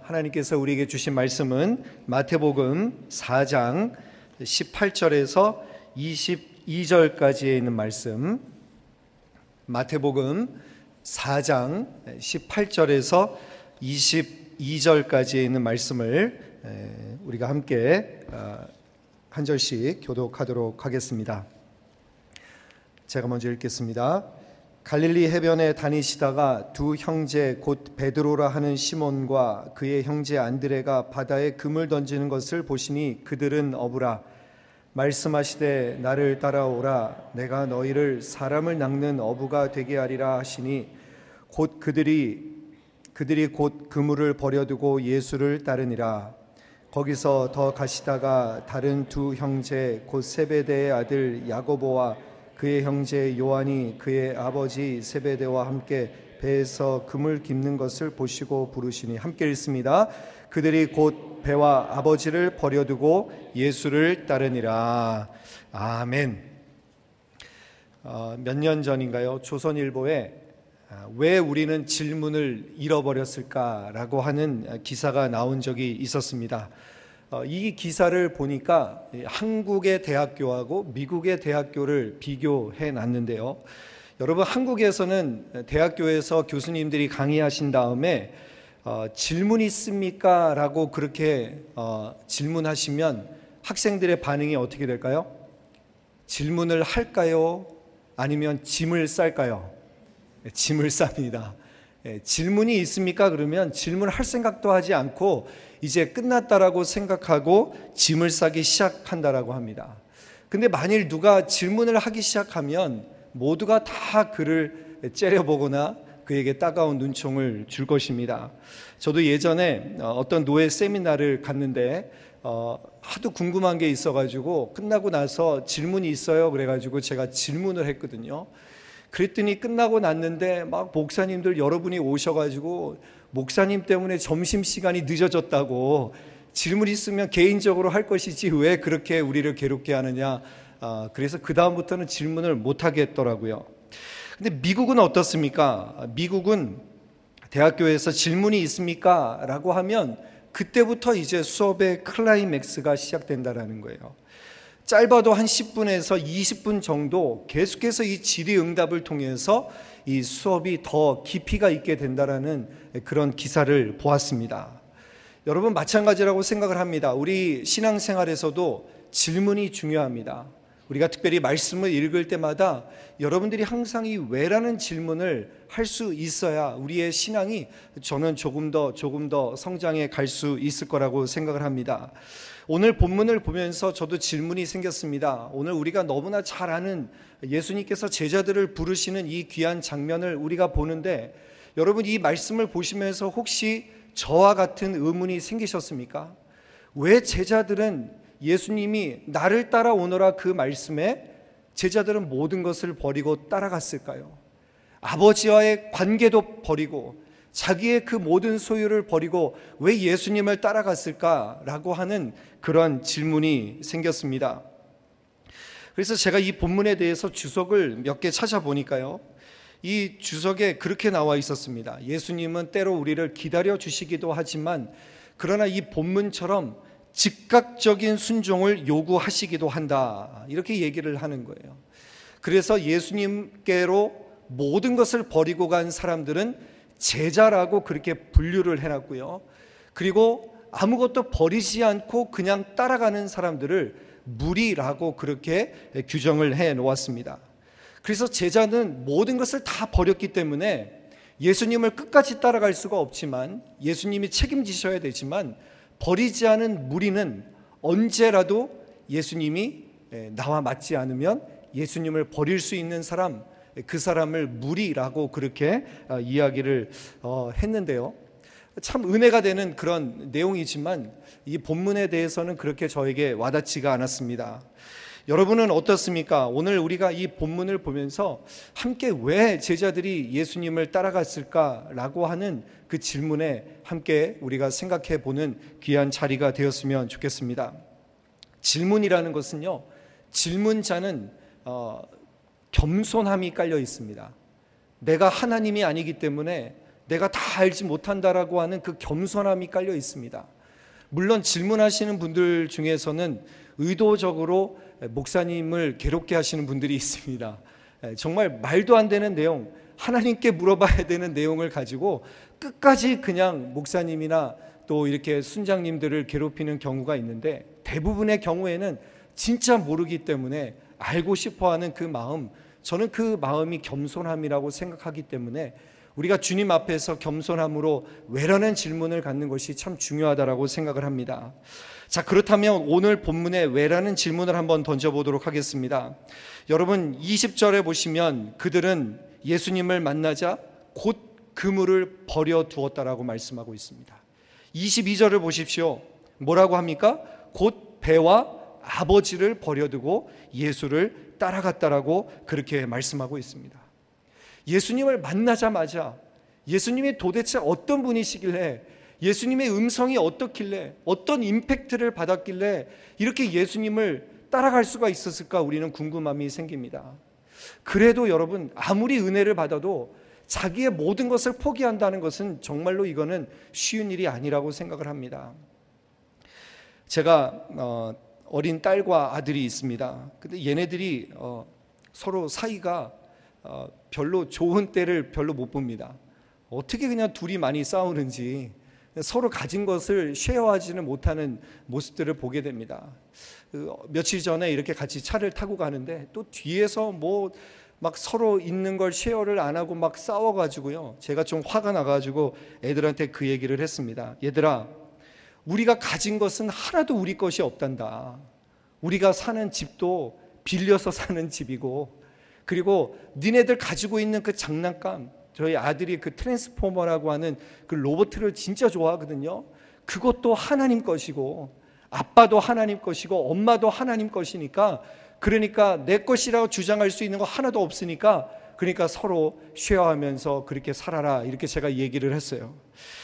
하나님께서 우리에게 주신 말씀은 마태복음 4장 18절에서 22절까지에 있는 말씀, 마태복음 4장 18절에서 22절까지에 있는 말씀을 우리가 함께 한 절씩 교독하도록 하겠습니다. 제가 먼저 읽겠습니다. 갈릴리 해변에 다니시다가 두 형제 곧 베드로라 하는 시몬과 그의 형제 안드레가 바다에 금을 던지는 것을 보시니 그들은 어부라. 말씀하시되 나를 따라오라. 내가 너희를 사람을 낚는 어부가 되게 하리라 하시니 곧 그들이 곧 그물을 버려두고 예수를 따르니라. 거기서 더 가시다가 다른 두 형제 곧 세베대의 아들 야고보와 그의 형제 요한이 그의 아버지 세베대와 함께 배에서 금을 깁는 것을 보시고 부르시니, 함께 읽습니다. 그들이 곧 배와 아버지를 버려두고 예수를 따르니라. 아멘. 몇 년 전인가요? 조선일보에 왜 우리는 질문을 잃어버렸을까라고 하는 기사가 나온 적이 있었습니다. 이 기사를 보니까 한국의 대학교하고 미국의 대학교를 비교해 놨는데요. 여러분, 한국에서는 대학교에서 교수님들이 강의하신 다음에 질문 있습니까? 라고 그렇게 질문하시면 학생들의 반응이 어떻게 될까요? 질문을 할까요? 아니면 짐을 쌀까요? 짐을 쌉니다. 질문이 있습니까? 그러면 질문할 생각도 하지 않고 이제 끝났다라고 생각하고 짐을 싸기 시작한다라고 합니다. 근데 만일 누가 질문을 하기 시작하면 모두가 다 그를 째려보거나 그에게 따가운 눈총을 줄 것입니다. 저도 예전에 어떤 노예 세미나를 갔는데 하도 궁금한 게 있어가지고 끝나고 나서 질문이 있어요 그래가지고 제가 질문을 했거든요. 그랬더니 끝나고 났는데 막 목사님들 여러분이 오셔가지고 목사님 때문에 점심시간이 늦어졌다고, 질문 있으면 개인적으로 할 것이지 왜 그렇게 우리를 괴롭게 하느냐. 그래서 그 다음부터는 질문을 못 하겠더라고요. 근데 미국은 어떻습니까? 미국은 대학교에서 질문이 있습니까? 라고 하면 그때부터 이제 수업의 클라이맥스가 시작된다라는 거예요. 짧아도 한 10분에서 20분 정도 계속해서 이 질의응답을 통해서 이 수업이 더 깊이가 있게 된다라는 그런 기사를 보았습니다. 여러분, 마찬가지라고 생각을 합니다. 우리 신앙생활에서도 질문이 중요합니다. 우리가 특별히 말씀을 읽을 때마다 여러분들이 항상 이 왜라는 질문을 할 수 있어야 우리의 신앙이 저는 조금 더 성장해 갈 수 있을 거라고 생각을 합니다. 오늘 본문을 보면서 저도 질문이 생겼습니다. 오늘 우리가 너무나 잘 아는 예수님께서 제자들을 부르시는 이 귀한 장면을 우리가 보는데, 여러분 이 말씀을 보시면서 혹시 저와 같은 의문이 생기셨습니까? 왜 제자들은 예수님이 나를 따라오너라 그 말씀에 제자들은 모든 것을 버리고 따라갔을까요? 아버지와의 관계도 버리고 자기의 그 모든 소유를 버리고 왜 예수님을 따라갔을까라고 하는 그런 질문이 생겼습니다. 그래서 제가 이 본문에 대해서 주석을 몇 개 찾아보니까요, 이 주석에 그렇게 나와 있었습니다. 예수님은 때로 우리를 기다려 주시기도 하지만 그러나 이 본문처럼 즉각적인 순종을 요구하시기도 한다, 이렇게 얘기를 하는 거예요. 그래서 예수님께로 모든 것을 버리고 간 사람들은 제자라고 그렇게 분류를 해놨고요. 그리고 아무것도 버리지 않고 그냥 따라가는 사람들을 무리라고 그렇게 규정을 해 놓았습니다. 그래서 제자는 모든 것을 다 버렸기 때문에 예수님을 끝까지 따라갈 수가 없지만, 예수님이 책임지셔야 되지만, 버리지 않은 무리는 언제라도 예수님이 나와 맞지 않으면 예수님을 버릴 수 있는 사람, 그 사람을 무리라고 그렇게 이야기를 했는데요. 참 은혜가 되는 그런 내용이지만 이 본문에 대해서는 그렇게 저에게 와닿지가 않았습니다. 여러분은 어떻습니까? 오늘 우리가 이 본문을 보면서 함께 왜 제자들이 예수님을 따라갔을까라고 하는 그 질문에 함께 우리가 생각해 보는 귀한 자리가 되었으면 좋겠습니다. 질문이라는 것은요, 질문자는 겸손함이 깔려 있습니다. 내가 하나님이 아니기 때문에 내가 다 알지 못한다라고 하는 그 겸손함이 깔려 있습니다. 물론 질문하시는 분들 중에서는 의도적으로 목사님을 괴롭게 하시는 분들이 있습니다. 정말 말도 안 되는 내용, 하나님께 물어봐야 되는 내용을 가지고 끝까지 그냥 목사님이나 또 이렇게 순장님들을 괴롭히는 경우가 있는데, 대부분의 경우에는 진짜 모르기 때문에 알고 싶어하는 그 마음, 저는 그 마음이 겸손함이라고 생각하기 때문에 우리가 주님 앞에서 겸손함으로 왜라는 질문을 갖는 것이 참 중요하다고 생각을 합니다. 자, 그렇다면 오늘 본문에 왜라는 질문을 한번 던져보도록 하겠습니다. 여러분 20절에 보시면 그들은 예수님을 만나자 곧 그물을 버려두었다라고 말씀하고 있습니다. 22절을 보십시오. 뭐라고 합니까? 곧 배와 아버지를 버려두고 예수를 따라갔다라고 그렇게 말씀하고 있습니다. 예수님을 만나자마자 예수님이 도대체 어떤 분이시길래, 예수님의 음성이 어떻길래, 어떤 임팩트를 받았길래 이렇게 예수님을 따라갈 수가 있었을까, 우리는 궁금함이 생깁니다. 그래도 여러분, 아무리 은혜를 받아도 자기의 모든 것을 포기한다는 것은 정말로 이거는 쉬운 일이 아니라고 생각을 합니다. 제가 어린 딸과 아들이 있습니다. 근데 얘네들이 서로 사이가 별로 좋은 때를 별로 못 봅니다. 어떻게 그냥 둘이 많이 싸우는지, 서로 가진 것을 쉐어하지는 못하는 모습들을 보게 됩니다. 며칠 전에 이렇게 같이 차를 타고 가는데 또 뒤에서 막 서로 있는 걸 쉐어를 안 하고 막 싸워가지고요, 제가 좀 화가 나가지고 애들한테 그 얘기를 했습니다. 얘들아, 우리가 가진 것은 하나도 우리 것이 없단다. 우리가 사는 집도 빌려서 사는 집이고, 그리고 니네들 가지고 있는 그 장난감, 저희 아들이 그 트랜스포머라고 하는 그 로봇을 진짜 좋아하거든요. 그것도 하나님 것이고, 아빠도 하나님 것이고, 엄마도 하나님 것이니까, 그러니까 내 것이라고 주장할 수 있는 거 하나도 없으니까, 그러니까 서로 쉐어하면서 그렇게 살아라, 이렇게 제가 얘기를 했어요.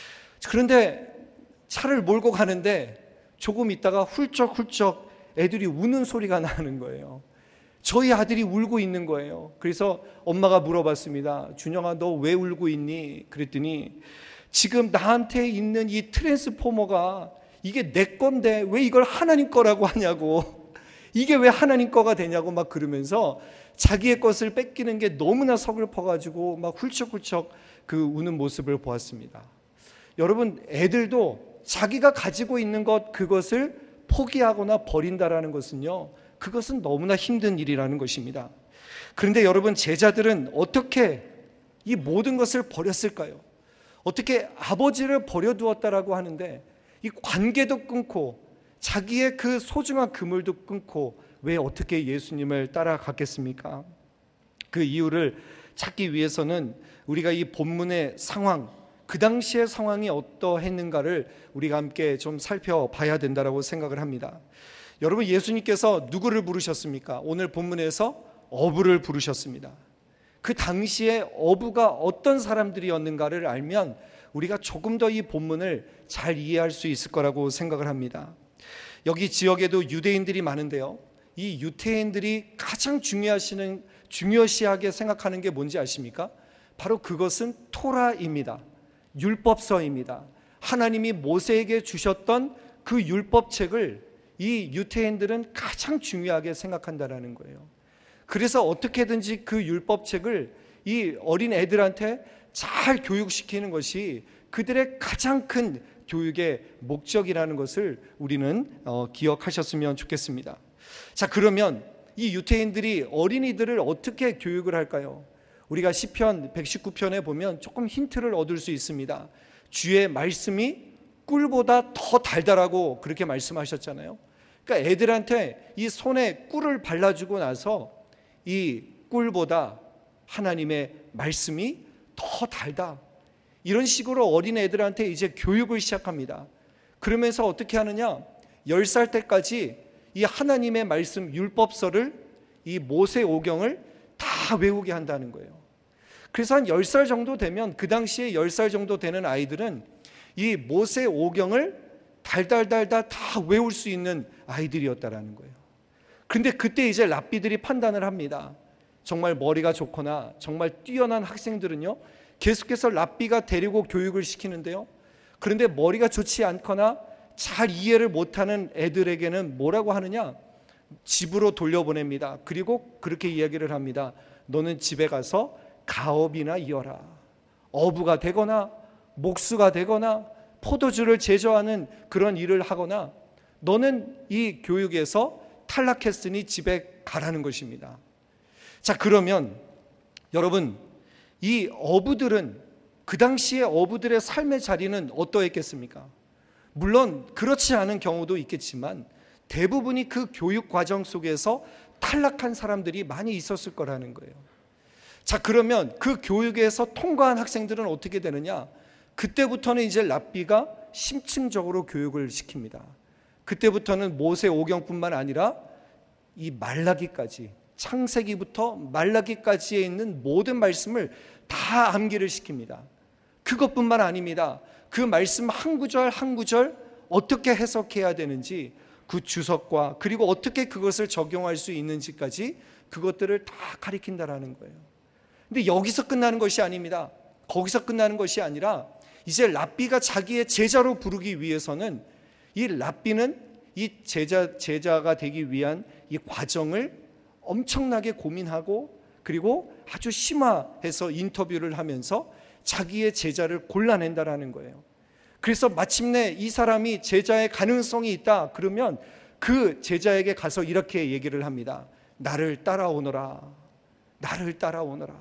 그런데 차를 몰고 가는데 조금 있다가 훌쩍훌쩍 애들이 우는 소리가 나는 거예요. 저희 아들이 울고 있는 거예요. 그래서 엄마가 물어봤습니다. 준영아, 너 왜 울고 있니? 그랬더니 지금 나한테 있는 이 트랜스포머가 이게 내 건데 왜 이걸 하나님 거라고 하냐고, 이게 왜 하나님 거가 되냐고 막 그러면서 자기의 것을 뺏기는 게 너무나 서글퍼가지고 막 훌쩍훌쩍 그 우는 모습을 보았습니다. 여러분, 애들도 자기가 가지고 있는 것, 그것을 포기하거나 버린다라는 것은요, 그것은 너무나 힘든 일이라는 것입니다. 그런데 여러분, 제자들은 어떻게 이 모든 것을 버렸을까요? 어떻게 아버지를 버려두었다라고 하는데 이 관계도 끊고 자기의 그 소중한 그물도 끊고 왜 어떻게 예수님을 따라갔겠습니까? 그 이유를 찾기 위해서는 우리가 이 본문의 상황, 그 당시의 상황이 어떠했는가를 우리가 함께 좀 살펴봐야 된다고 생각을 합니다. 여러분, 예수님께서 누구를 부르셨습니까? 오늘 본문에서 어부를 부르셨습니다. 그 당시에 어부가 어떤 사람들이었는가를 알면 우리가 조금 더 이 본문을 잘 이해할 수 있을 거라고 생각을 합니다. 여기 지역에도 유대인들이 많은데요, 이 유대인들이 가장 중요시하게 생각하는 게 뭔지 아십니까? 바로 그것은 토라입니다. 율법서입니다. 하나님이 모세에게 주셨던 그 율법책을 이 유대인들은 가장 중요하게 생각한다라는 거예요. 그래서 어떻게든지 그 율법책을 이 어린 애들한테 잘 교육시키는 것이 그들의 가장 큰 교육의 목적이라는 것을 우리는 기억하셨으면 좋겠습니다. 자, 그러면 이 유대인들이 어린이들을 어떻게 교육을 할까요? 우리가 시편 119편에 보면 조금 힌트를 얻을 수 있습니다. 주의 말씀이 꿀보다 더 달달하고 그렇게 말씀하셨잖아요. 그러니까 애들한테 이 손에 꿀을 발라주고 나서 이 꿀보다 하나님의 말씀이 더 달다, 이런 식으로 어린 애들한테 이제 교육을 시작합니다. 그러면서 어떻게 하느냐, 10살 때까지 이 하나님의 말씀 율법서를, 이 모세오경을 다 외우게 한다는 거예요. 그래서 한 10살 정도 되면, 그 당시에 10살 정도 되는 아이들은 이 모세오경을 달달달달 다 외울 수 있는 아이들이었다라는 거예요. 그런데 그때 이제 랍비들이 판단을 합니다. 정말 머리가 좋거나 정말 뛰어난 학생들은요, 계속해서 랍비가 데리고 교육을 시키는데요. 그런데 머리가 좋지 않거나 잘 이해를 못하는 애들에게는 뭐라고 하느냐? 집으로 돌려보냅니다. 그리고 그렇게 이야기를 합니다. 너는 집에 가서 가업이나 이어라. 어부가 되거나 목수가 되거나 포도주를 제조하는 그런 일을 하거나 너는 이 교육에서 탈락했으니 집에 가라는 것입니다. 자, 그러면 여러분, 이 어부들은 그 당시에 어부들의 삶의 자리는 어떠했겠습니까? 물론 그렇지 않은 경우도 있겠지만 대부분이 그 교육 과정 속에서 탈락한 사람들이 많이 있었을 거라는 거예요. 자, 그러면 그 교육에서 통과한 학생들은 어떻게 되느냐? 그때부터는 이제 랍비가 심층적으로 교육을 시킵니다. 그때부터는 모세오경뿐만 아니라 이 말라기까지, 창세기부터 말라기까지에 있는 모든 말씀을 다 암기를 시킵니다. 그것뿐만 아닙니다. 그 말씀 한 구절 한 구절 어떻게 해석해야 되는지, 그 주석과 그리고 어떻게 그것을 적용할 수 있는지까지 그것들을 다 가리킨다라는 거예요. 근데 여기서 끝나는 것이 아닙니다. 거기서 끝나는 것이 아니라 이제 랍비가 자기의 제자로 부르기 위해서는 이 랍비는 이 제자가 되기 위한 이 과정을 엄청나게 고민하고 그리고 아주 심화해서 인터뷰를 하면서 자기의 제자를 골라낸다라는 거예요. 그래서 마침내 이 사람이 제자의 가능성이 있다 그러면 그 제자에게 가서 이렇게 얘기를 합니다. 나를 따라오너라. 나를 따라오너라.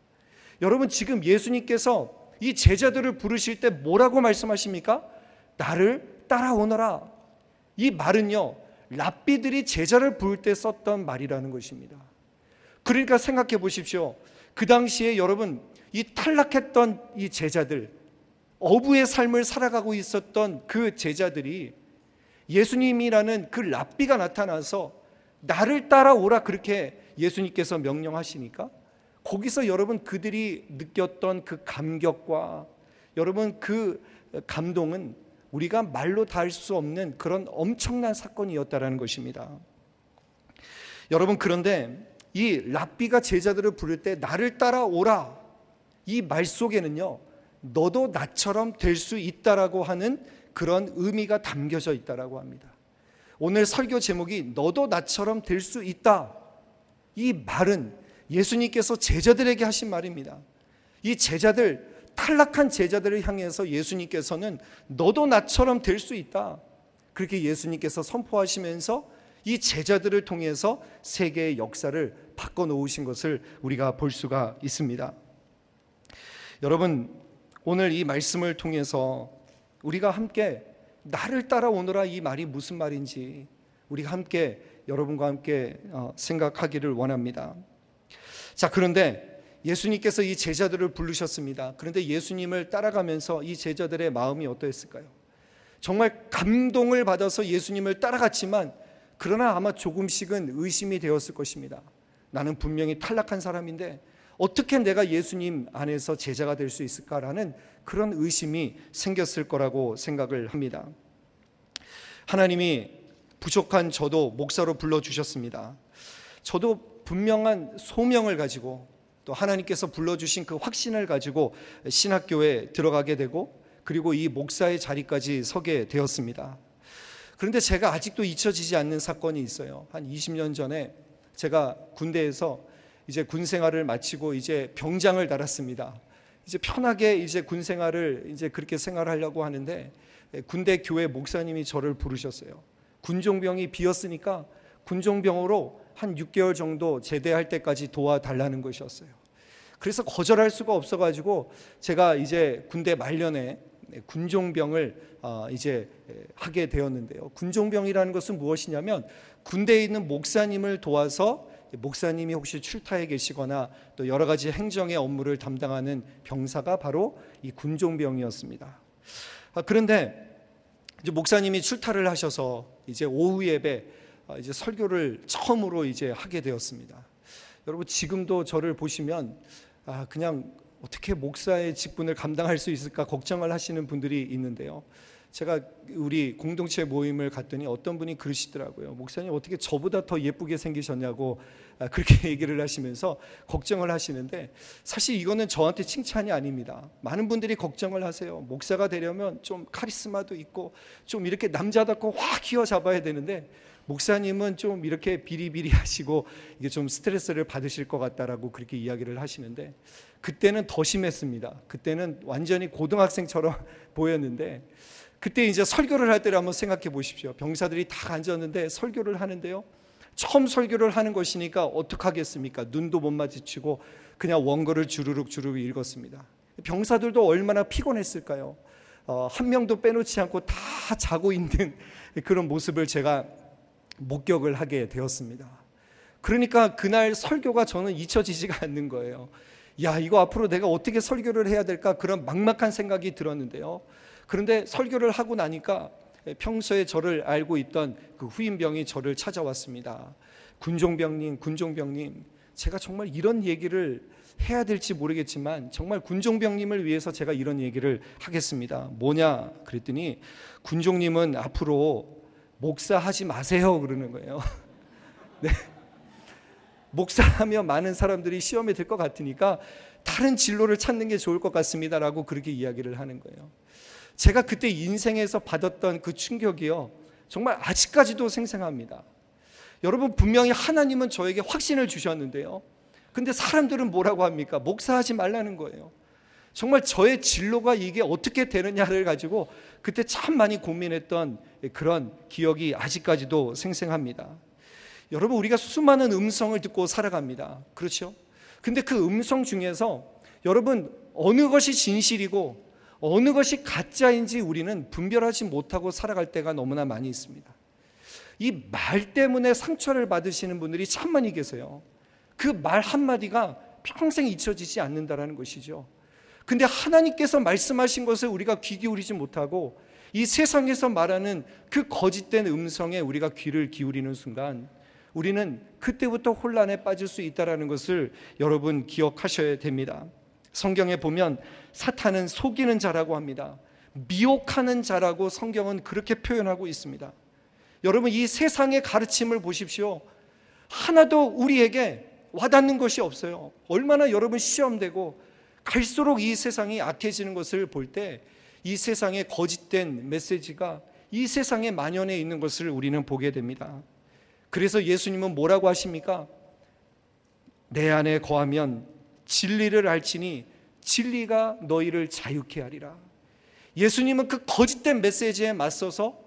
여러분, 지금 예수님께서 이 제자들을 부르실 때 뭐라고 말씀하십니까? 나를 따라오너라. 이 말은요, 랍비들이 제자를 부를 때 썼던 말이라는 것입니다. 그러니까 생각해 보십시오. 그 당시에 여러분, 이 탈락했던 이 제자들, 어부의 삶을 살아가고 있었던 그 제자들이 예수님이라는 그 랍비가 나타나서 나를 따라오라 그렇게 예수님께서 명령하시니까 거기서 여러분 그들이 느꼈던 그 감격과 여러분 그 감동은 우리가 말로 다 할 수 없는 그런 엄청난 사건이었다라는 것입니다. 여러분, 그런데 이 랍비가 제자들을 부를 때 나를 따라오라, 이 말 속에는요, 너도 나처럼 될 수 있다라고 하는 그런 의미가 담겨져 있다라고 합니다. 오늘 설교 제목이 너도 나처럼 될 수 있다. 이 말은 예수님께서 제자들에게 하신 말입니다. 이 제자들, 탈락한 제자들을 향해서 예수님께서는 너도 나처럼 될 수 있다, 그렇게 예수님께서 선포하시면서 이 제자들을 통해서 세계의 역사를 바꿔놓으신 것을 우리가 볼 수가 있습니다. 여러분, 오늘 이 말씀을 통해서 우리가 함께 나를 따라오너라, 이 말이 무슨 말인지 우리가 함께 여러분과 함께 생각하기를 원합니다. 자, 그런데 예수님께서 이 제자들을 부르셨습니다. 그런데 예수님을 따라가면서 이 제자들의 마음이 어떠했을까요? 정말 감동을 받아서 예수님을 따라갔지만 그러나 아마 조금씩은 의심이 되었을 것입니다. 나는 분명히 탈락한 사람인데 어떻게 내가 예수님 안에서 제자가 될 수 있을까라는 그런 의심이 생겼을 거라고 생각을 합니다. 하나님이 부족한 저도 목사로 불러주셨습니다. 저도 분명한 소명을 가지고 또 하나님께서 불러주신 그 확신을 가지고 신학교에 들어가게 되고 그리고 이 목사의 자리까지 서게 되었습니다. 그런데 제가 아직도 잊혀지지 않는 사건이 있어요. 한 20년 전에 제가 군대에서 이제 군 생활을 마치고 이제 병장을 달았습니다. 이제 편하게 이제 군 생활을 이제 그렇게 생활하려고 하는데 군대 교회 목사님이 저를 부르셨어요. 군종병이 비었으니까 군종병으로 한 6개월 정도 제대할 때까지 도와달라는 것이었어요. 그래서 거절할 수가 없어가지고 제가 이제 군대 말년에 군종병을 이제 하게 되었는데요. 군종병이라는 것은 무엇이냐면 군대에 있는 목사님을 도와서 목사님이 혹시 출타해 계시거나 또 여러 가지 행정의 업무를 담당하는 병사가 바로 이 군종병이었습니다. 그런데 이제 목사님이 출타를 하셔서 이제 오후 예배 이제 설교를 처음으로 이제 하게 되었습니다. 여러분, 지금도 저를 보시면 그냥 어떻게 목사의 직분을 감당할 수 있을까 걱정을 하시는 분들이 있는데요. 제가 우리 공동체 모임을 갔더니 어떤 분이 그러시더라고요. 목사님 어떻게 저보다 더 예쁘게 생기셨냐고 그렇게 얘기를 하시면서 걱정을 하시는데, 사실 이거는 저한테 칭찬이 아닙니다. 많은 분들이 걱정을 하세요. 목사가 되려면 좀 카리스마도 있고 좀 이렇게 남자답고 확 휘어잡아야 되는데, 목사님은 좀 이렇게 비리비리하시고 이게 좀 스트레스를 받으실 것 같다라고 그렇게 이야기를 하시는데, 그때는 더 심했습니다. 그때는 완전히 고등학생처럼 보였는데, 그때 이제 설교를 할 때를 한번 생각해 보십시오. 병사들이 다 앉았는데 설교를 하는데요, 처음 설교를 하는 것이니까 어떡하겠습니까? 눈도 못 마주치고 그냥 원고를 주르륵 읽었습니다. 병사들도 얼마나 피곤했을까요? 한 명도 빼놓지 않고 다 자고 있는 그런 모습을 제가 목격을 하게 되었습니다. 그러니까 그날 설교가 저는 잊혀지지가 않는 거예요. 야, 이거 앞으로 내가 어떻게 설교를 해야 될까, 그런 막막한 생각이 들었는데요. 그런데 설교를 하고 나니까 평소에 저를 알고 있던 그 후임병이 저를 찾아왔습니다. 군종병님, 제가 정말 이런 얘기를 해야 될지 모르겠지만 정말 군종병님을 위해서 제가 이런 얘기를 하겠습니다. 뭐냐 그랬더니, 군종님은 앞으로 목사하지 마세요 그러는 거예요. 네. 목사하면 많은 사람들이 시험에 들 것 같으니까 다른 진로를 찾는 게 좋을 것 같습니다라고 그렇게 이야기를 하는 거예요. 제가 그때 인생에서 받았던 그 충격이요, 정말 아직까지도 생생합니다. 여러분, 분명히 하나님은 저에게 확신을 주셨는데요, 근데 사람들은 뭐라고 합니까? 목사하지 말라는 거예요. 정말 저의 진로가 이게 어떻게 되느냐를 가지고 그때 참 많이 고민했던 그런 기억이 아직까지도 생생합니다. 여러분, 우리가 수많은 음성을 듣고 살아갑니다. 그렇죠? 근데 그 음성 중에서 여러분, 어느 것이 진실이고 어느 것이 가짜인지 우리는 분별하지 못하고 살아갈 때가 너무나 많이 있습니다. 이 말 때문에 상처를 받으시는 분들이 참 많이 계세요. 그 말 한마디가 평생 잊혀지지 않는다는 것이죠. 근데 하나님께서 말씀하신 것을 우리가 귀 기울이지 못하고 이 세상에서 말하는 그 거짓된 음성에 우리가 귀를 기울이는 순간, 우리는 그때부터 혼란에 빠질 수 있다는 것을 여러분 기억하셔야 됩니다. 성경에 보면 사탄은 속이는 자라고 합니다. 미혹하는 자라고 성경은 그렇게 표현하고 있습니다. 여러분, 이 세상의 가르침을 보십시오. 하나도 우리에게 와닿는 것이 없어요. 얼마나 여러분 시험되고 갈수록 이 세상이 악해지는 것을 볼 때 이 세상의 거짓된 메시지가 이 세상에 만연해 있는 것을 우리는 보게 됩니다. 그래서 예수님은 뭐라고 하십니까? 내 안에 거하면 진리를 알지니 진리가 너희를 자유케 하리라. 예수님은 그 거짓된 메시지에 맞서서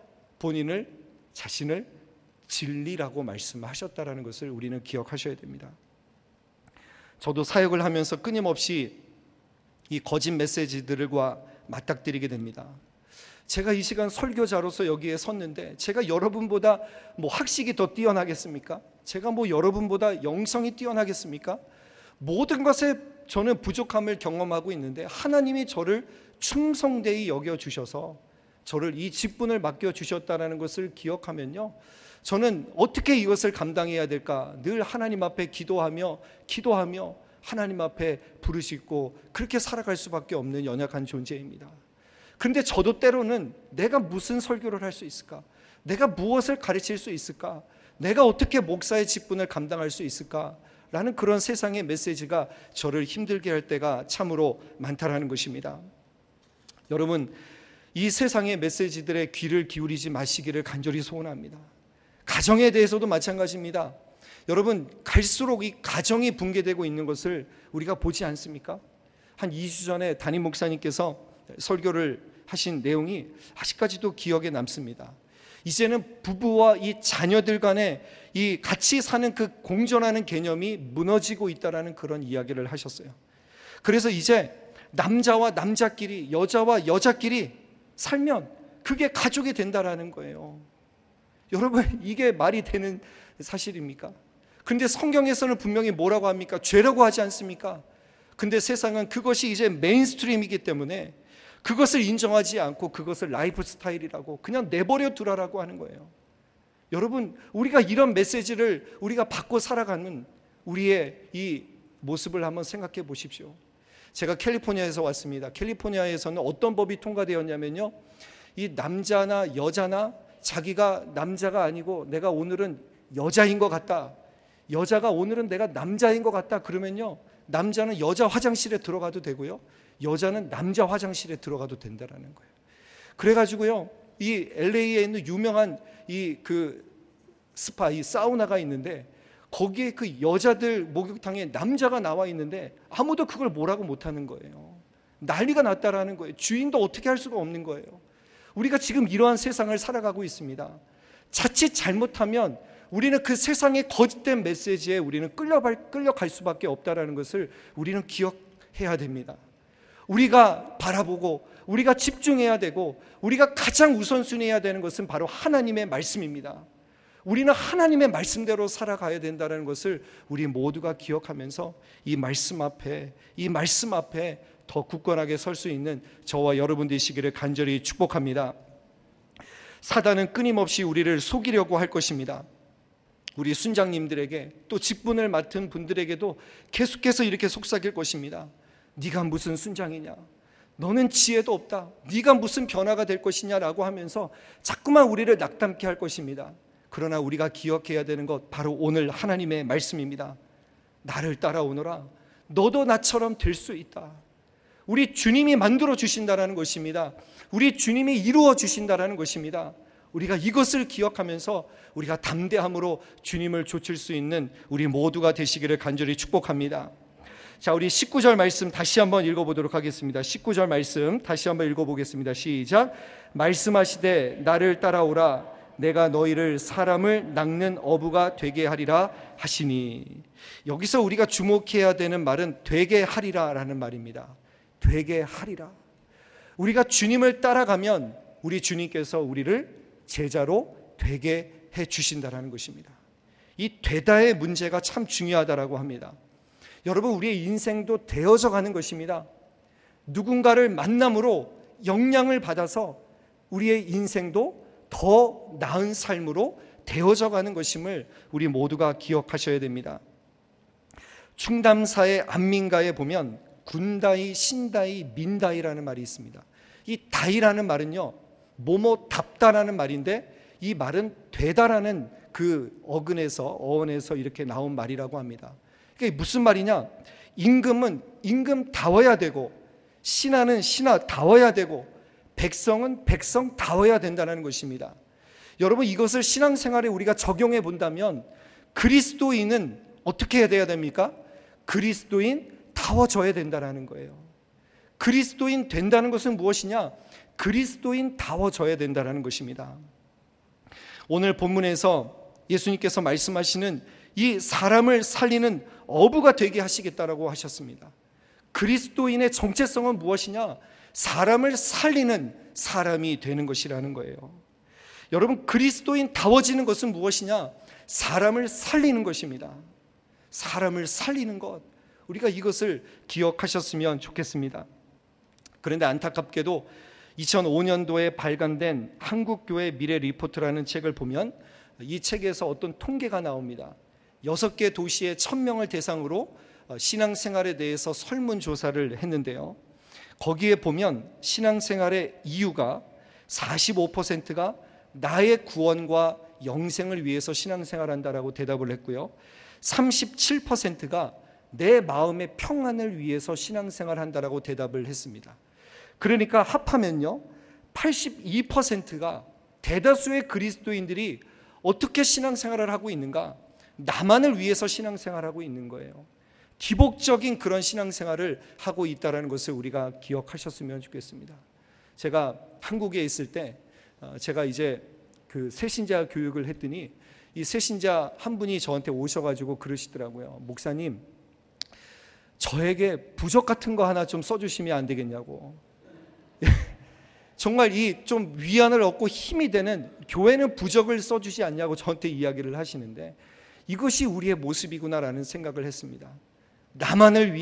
자신을 진리라고 말씀하셨다는 것을 우리는 기억하셔야 됩니다. 저도 사역을 하면서 끊임없이 이 거짓 메시지들과 맞닥뜨리게 됩니다. 제가 이 시간 설교자로서 여기에 섰는데 제가 여러분보다 학식이 더 뛰어나겠습니까? 제가 여러분보다 영성이 뛰어나겠습니까? 모든 것에 저는 부족함을 경험하고 있는데 하나님이 저를 충성되이 여겨주셔서 저를 이 직분을 맡겨주셨다는 것을 기억하면요, 저는 어떻게 이것을 감당해야 될까 늘 하나님 앞에 기도하며 하나님 앞에 부르짖고 그렇게 살아갈 수밖에 없는 연약한 존재입니다. 그런데 저도 때로는 내가 무슨 설교를 할 수 있을까? 내가 무엇을 가르칠 수 있을까? 내가 어떻게 목사의 직분을 감당할 수 있을까? 라는 그런 세상의 메시지가 저를 힘들게 할 때가 참으로 많다라는 것입니다. 여러분, 이 세상의 메시지들의 귀를 기울이지 마시기를 간절히 소원합니다. 가정에 대해서도 마찬가지입니다. 여러분, 갈수록 이 가정이 붕괴되고 있는 것을 우리가 보지 않습니까? 한 2주 전에 담임 목사님께서 설교를 하신 내용이 아직까지도 기억에 남습니다. 이제는 부부와 이 자녀들 간에 이 같이 사는 그 공존하는 개념이 무너지고 있다라는 그런 이야기를 하셨어요. 그래서 이제 남자와 남자끼리, 여자와 여자끼리 살면 그게 가족이 된다라는 거예요. 여러분, 이게 말이 되는 사실입니까? 근데 성경에서는 분명히 뭐라고 합니까? 죄라고 하지 않습니까? 근데 세상은 그것이 이제 메인스트림이기 때문에 그것을 인정하지 않고 그것을 라이프 스타일이라고 그냥 내버려 두라라고 하는 거예요. 여러분, 우리가 이런 메시지를 우리가 받고 살아가는 우리의 이 모습을 한번 생각해 보십시오. 제가 캘리포니아에서 왔습니다. 캘리포니아에서는 어떤 법이 통과되었냐면요, 이 남자나 여자나 자기가 남자가 아니고 내가 오늘은 여자인 것 같다, 여자가 오늘은 내가 남자인 것 같다 그러면요, 남자는 여자 화장실에 들어가도 되고요, 여자는 남자 화장실에 들어가도 된다라는 거예요. 그래가지고요, 이 LA에 있는 유명한 이 스파, 이 사우나가 있는데 거기에 그 여자들 목욕탕에 남자가 나와 있는데 아무도 그걸 뭐라고 못하는 거예요. 난리가 났다라는 거예요. 주인도 어떻게 할 수가 없는 거예요. 우리가 지금 이러한 세상을 살아가고 있습니다. 자칫 잘못하면 우리는 그 세상의 거짓된 메시지에 우리는 끌려갈 수밖에 없다라는 것을 우리는 기억해야 됩니다. 우리가 바라보고 우리가 집중해야 되고 우리가 가장 우선순위해야 되는 것은 바로 하나님의 말씀입니다. 우리는 하나님의 말씀대로 살아가야 된다는 것을 우리 모두가 기억하면서 이 말씀 앞에 더 굳건하게 설 수 있는 저와 여러분 되시기를 간절히 축복합니다. 사단은 끊임없이 우리를 속이려고 할 것입니다. 우리 순장님들에게 또 직분을 맡은 분들에게도 계속해서 이렇게 속삭일 것입니다. 네가 무슨 순장이냐, 너는 지혜도 없다, 네가 무슨 변화가 될 것이냐라고 하면서 자꾸만 우리를 낙담케 할 것입니다. 그러나 우리가 기억해야 되는 것 바로 오늘 하나님의 말씀입니다. 나를 따라오너라, 너도 나처럼 될 수 있다. 우리 주님이 만들어 주신다라는 것입니다. 우리 주님이 이루어 주신다라는 것입니다. 우리가 이것을 기억하면서 우리가 담대함으로 주님을 좇을 수 있는 우리 모두가 되시기를 간절히 축복합니다. 자, 우리 19절 말씀 다시 한번 읽어보도록 하겠습니다. 19절 말씀 다시 한번 읽어보겠습니다. 시작. 말씀하시되 나를 따라오라, 내가 너희를 사람을 낚는 어부가 되게 하리라 하시니. 여기서 우리가 주목해야 되는 말은 되게 하리라 라는 말입니다. 되게 하리라. 우리가 주님을 따라가면 우리 주님께서 우리를 제자로 되게 해 주신다라는 것입니다. 이 되다의 문제가 참 중요하다라고 합니다. 여러분, 우리의 인생도 되어져 가는 것입니다. 누군가를 만남으로 영향을 받아서 우리의 인생도 더 나은 삶으로 되어져 가는 것임을 우리 모두가 기억하셔야 됩니다. 충담사의 안민가에 보면 군다이, 신다이, 민다이라는 말이 있습니다. 이 다이라는 말은요, 뭐뭐답다라는 말인데 이 말은 되다라는 그 어원에서 이렇게 나온 말이라고 합니다. 그게 무슨 말이냐? 임금은 임금다워야 되고, 신하는 신하다워야 되고, 백성은 백성다워야 된다는 것입니다. 여러분, 이것을 신앙생활에 우리가 적용해 본다면 그리스도인은 어떻게 해야 됩니까? 그리스도인다워져야 된다는 거예요. 그리스도인 된다는 것은 무엇이냐? 그리스도인다워져야 된다는 것입니다. 오늘 본문에서 예수님께서 말씀하시는 이 사람을 살리는 어부가 되게 하시겠다라고 하셨습니다. 그리스도인의 정체성은 무엇이냐? 사람을 살리는 사람이 되는 것이라는 거예요. 여러분, 그리스도인다워지는 것은 무엇이냐? 사람을 살리는 것입니다. 사람을 살리는 것, 우리가 이것을 기억하셨으면 좋겠습니다. 그런데 안타깝게도 2005년도에 발간된 한국교회 미래 리포트라는 책을 보면 이 책에서 어떤 통계가 나옵니다. 6개 도시의 1000명을 대상으로 신앙생활에 대해서 설문조사를 했는데요, 거기에 보면 신앙생활의 이유가 45%가 나의 구원과 영생을 위해서 신앙생활한다라고 대답을 했고요, 37%가 내 마음의 평안을 위해서 신앙생활한다라고 대답을 했습니다. 그러니까 합하면요, 82%가 대다수의 그리스도인들이 어떻게 신앙생활을 하고 있는가? 나만을 위해서 신앙생활하고 있는 거예요. 기복적인 그런 신앙생활을 하고 있다는 것을 우리가 기억하셨으면 좋겠습니다. 제가 한국에 있을 때 제가 이제 그 새신자 교육을 했더니 이 새신자 한 분이 저한테 오셔가지고 그러시더라고요. 목사님, 저에게 부적 같은 거 하나 좀 써주시면 안 되겠냐고. 정말 이 좀 위안을 얻고 힘이 되는, 교회는 부적을 써주지 않냐고 저한테 이야기를 하시는데 이것이 우리의 모습이구나라는 생각을 했습니다. 나만을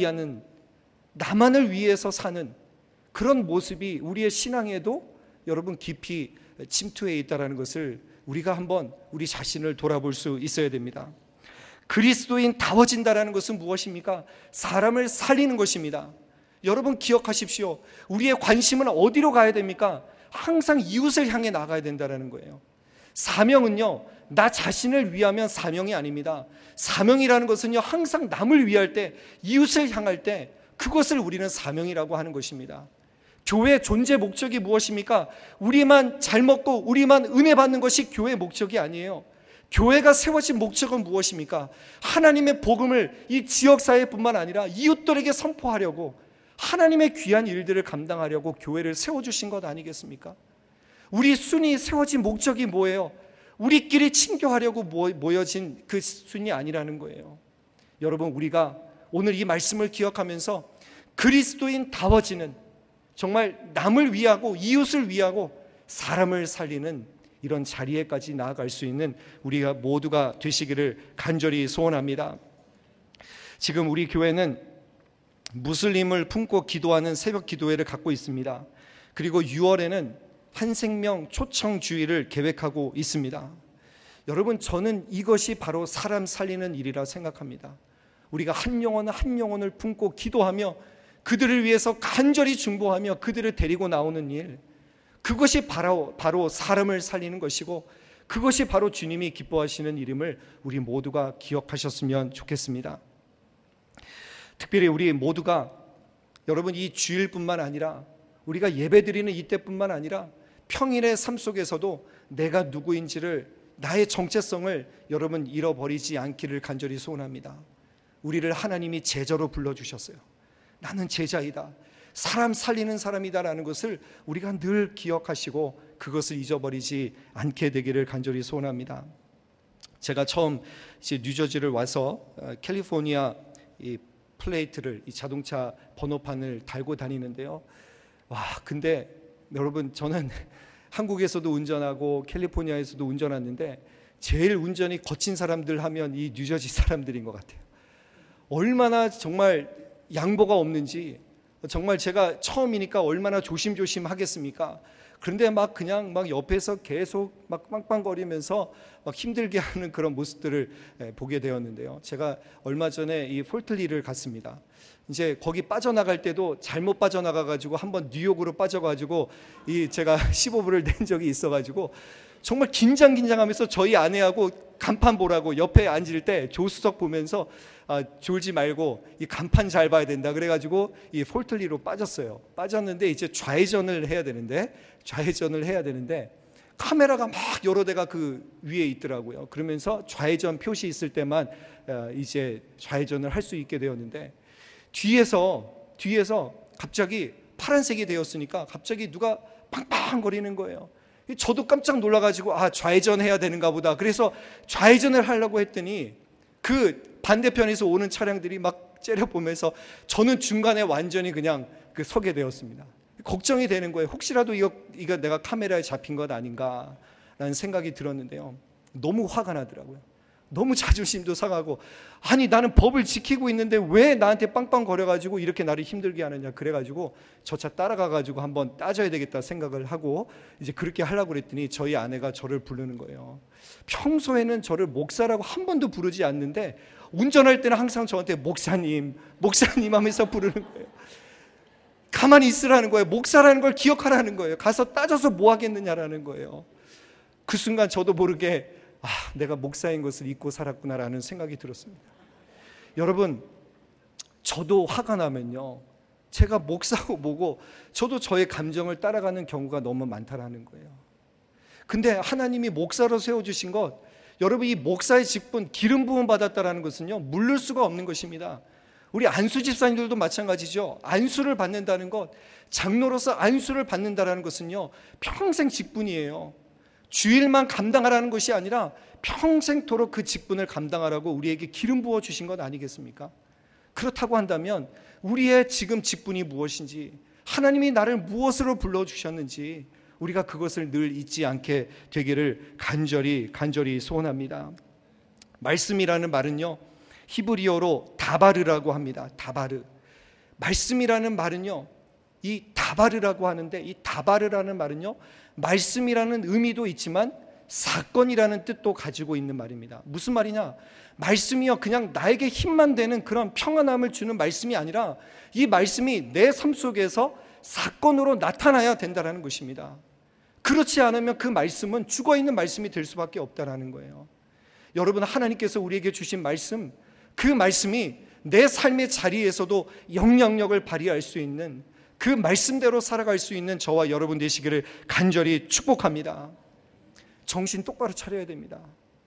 위해서 사는 그런 모습이 우리의 신앙에도 여러분 깊이 침투해 있다는 것을 우리가 한번 우리 자신을 돌아볼 수 있어야 됩니다. 그리스도인다워진다는 것은 무엇입니까? 사람을 살리는 것입니다. 여러분 기억하십시오. 우리의 관심은 어디로 가야 됩니까? 항상 이웃을 향해 나가야 된다는 거예요. 사명은요, 나 자신을 위하면 사명이 아닙니다. 사명이라는 것은요, 항상 남을 위할 때, 이웃을 향할 때 그것을 우리는 사명이라고 하는 것입니다. 교회의 존재 목적이 무엇입니까? 우리만 잘 먹고 우리만 은혜 받는 것이 교회의 목적이 아니에요. 교회가 세워진 목적은 무엇입니까? 하나님의 복음을 이 지역사회뿐만 아니라 이웃들에게 선포하려고, 하나님의 귀한 일들을 감당하려고 교회를 세워주신 것 아니겠습니까? 우리 순이 세워진 목적이 뭐예요? 우리끼리 친교하려고 모여진 그 순이 아니라는 거예요. 여러분, 우리가 오늘 이 말씀을 기억하면서 그리스도인다워지는, 정말 남을 위하고 이웃을 위하고 사람을 살리는 이런 자리에까지 나아갈 수 있는 우리가 모두가 되시기를 간절히 소원합니다. 지금 우리 교회는 무슬림을 품고 기도하는 새벽 기도회를 갖고 있습니다. 그리고 6월에는 한 생명 초청 주일을 계획하고 있습니다. 여러분, 저는 이것이 바로 사람 살리는 일이라 생각합니다. 우리가 한 영혼을 품고 기도하며 그들을 위해서 간절히 중보하며 그들을 데리고 나오는 일, 그것이 바로 사람을 살리는 것이고, 그것이 바로 주님이 기뻐하시는 일임을 우리 모두가 기억하셨으면 좋겠습니다. 특별히 우리 모두가, 여러분, 이 주일뿐만 아니라 우리가 예배드리는 이때뿐만 아니라 평일의 삶 속에서도 내가 누구인지를, 나의 정체성을 여러분 잃어버리지 않기를 간절히 소원합니다. 우리를 하나님이 제자로 불러주셨어요. 나는 제자이다, 사람 살리는 사람이다라는 것을 우리가 늘 기억하시고 그것을 잊어버리지 않게 되기를 간절히 소원합니다. 제가 처음 이제 뉴저지를 와서 캘리포니아 이 플레이트를, 이 자동차 번호판을 달고 다니는데요. 근데 여러분, 저는 한국에서도 운전하고 캘리포니아에서도 운전하는데 제일 운전이 거친 사람들 하면 이 뉴저지 사람들인 것 같아요. 얼마나 정말 양보가 없는지, 정말 제가 처음이니까 얼마나 조심조심 하겠습니까? 그런데 그냥 옆에서 계속 빵빵거리면서 힘들게 하는 그런 모습들을 보게 되었는데요. 제가 얼마 전에 이 폴틀리를 갔습니다. 이제 거기 빠져나갈 때도 잘못 빠져나가가지고 한번 뉴욕으로 빠져가지고 제가 15불을 낸 적이 있어가지고 정말 긴장하면서 저희 아내하고 간판 보라고 옆에 앉을 때 조수석 보면서 졸지 말고 이 간판 잘 봐야 된다 그래가지고 이 폴틀리로 빠졌어요. 빠졌는데 이제 좌회전을 해야 되는데 카메라가 막 여러 대가 그 위에 있더라고요. 그러면서 좌회전 표시 있을 때만 이제 좌회전을 할 수 있게 되었는데, 뒤에서 갑자기 파란색이 되었으니까 갑자기 누가 팡팡거리는 거예요. 저도 깜짝 놀라가지고 좌회전해야 되는가 보다. 그래서 좌회전을 하려고 했더니 그 반대편에서 오는 차량들이 막 째려보면서 저는 중간에 완전히 그냥 서게 되었습니다. 걱정이 되는 거예요. 혹시라도 이거 내가 카메라에 잡힌 것 아닌가라는 생각이 들었는데요. 너무 화가 나더라고요. 너무 자존심도 상하고, 아니 나는 법을 지키고 있는데 왜 나한테 빵빵거려가지고 이렇게 나를 힘들게 하느냐. 그래가지고 저 차 따라가가지고 한번 따져야 되겠다 생각을 하고 이제 그렇게 하려고 그랬더니 저희 아내가 저를 부르는 거예요. 평소에는 저를 목사라고 한 번도 부르지 않는데 운전할 때는 항상 저한테 목사님 하면서 부르는 거예요. 가만히 있으라는 거예요. 목사라는 걸 기억하라는 거예요. 가서 따져서 뭐 하겠느냐라는 거예요. 그 순간 저도 모르게 내가 목사인 것을 잊고 살았구나라는 생각이 들었습니다. 여러분, 저도 화가 나면요, 제가 목사고 뭐고 저도 저의 감정을 따라가는 경우가 너무 많다라는 거예요. 근데 하나님이 목사로 세워주신 것, 여러분, 이 목사의 직분, 기름 부음 받았다라는 것은요, 물릴 수가 없는 것입니다. 우리 안수 집사님들도 마찬가지죠. 안수를 받는다는 것, 장로로서 안수를 받는다라는 것은요, 평생 직분이에요. 주일만 감당하라는 것이 아니라 평생토록 그 직분을 감당하라고 우리에게 기름 부어 주신 것 아니겠습니까? 그렇다고 한다면 우리의 지금 직분이 무엇인지, 하나님이 나를 무엇으로 불러주셨는지 우리가 그것을 늘 잊지 않게 되기를 간절히 소원합니다. 말씀이라는 말은요, 히브리어로 다바르라고 합니다. 다바르. 말씀이라는 말은요, 이 다바르라고 하는데, 이 다바르라는 말은요, 말씀이라는 의미도 있지만 사건이라는 뜻도 가지고 있는 말입니다. 무슨 말이냐? 말씀이요, 그냥 나에게 힘만 되는 그런 평안함을 주는 말씀이 아니라 이 말씀이 내 삶 속에서 사건으로 나타나야 된다는 것입니다. 그렇지 않으면 그 말씀은 죽어있는 말씀이 될 수밖에 없다는 거예요. 여러분, 하나님께서 우리에게 주신 말씀, 그 말씀이 내 삶의 자리에서도 영향력을 발휘할 수 있는, 그 말씀대로 살아갈 수 있는 저와 여러분 되시기를 간절히 축복합니다. 정신 똑바로 차려야 됩니다.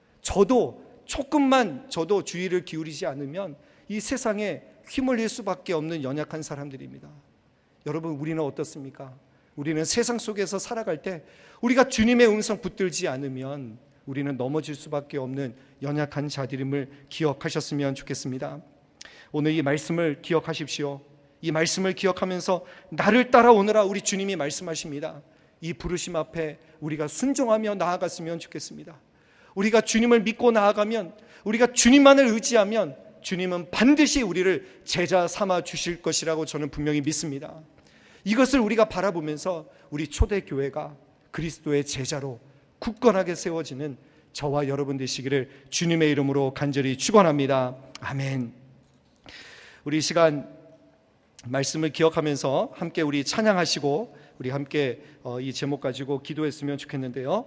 조금만 주의를 기울이지 않으면 이 세상에 휘말릴 수밖에 없는 연약한 사람들입니다. 여러분, 우리는 어떻습니까? 우리는 세상 속에서 살아갈 때 우리가 주님의 음성 붙들지 않으면 우리는 넘어질 수밖에 없는 연약한 자들임을 기억하셨으면 좋겠습니다. 오늘 이 말씀을 기억하십시오. 이 말씀을 기억하면서 나를 따라오느라 우리 주님이 말씀하십니다. 이 부르심 앞에 우리가 순종하며 나아갔으면 좋겠습니다. 우리가 주님을 믿고 나아가면, 우리가 주님만을 의지하면 주님은 반드시 우리를 제자 삼아 주실 것이라고 저는 분명히 믿습니다. 이것을 우리가 바라보면서 우리 초대교회가 그리스도의 제자로 굳건하게 세워지는 저와 여러분 되시기를 주님의 이름으로 간절히 축원합니다. 아멘. 우리 이 시간 말씀을 기억하면서 함께 우리 찬양하시고 우리 함께 이 제목 가지고 기도했으면 좋겠는데요.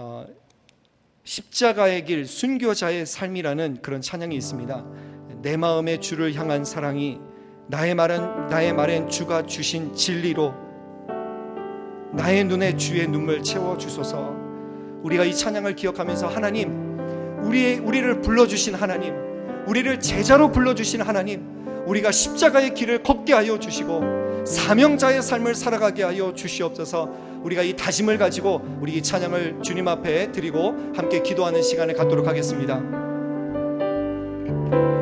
십자가의 길 순교자의 삶이라는 그런 찬양이 있습니다. 내 마음의 주를 향한 사랑이 나의 말엔 주가 주신 진리로 나의 눈에 주의 눈물 채워주소서. 우리가 이 찬양을 기억하면서 하나님, 우리를 불러주신 하나님, 우리를 제자로 불러주신 하나님, 우리가 십자가의 길을 걷게 하여 주시고 사명자의 삶을 살아가게 하여 주시옵소서. 우리가 이 다짐을 가지고 우리 이 찬양을 주님 앞에 드리고 함께 기도하는 시간을 갖도록 하겠습니다.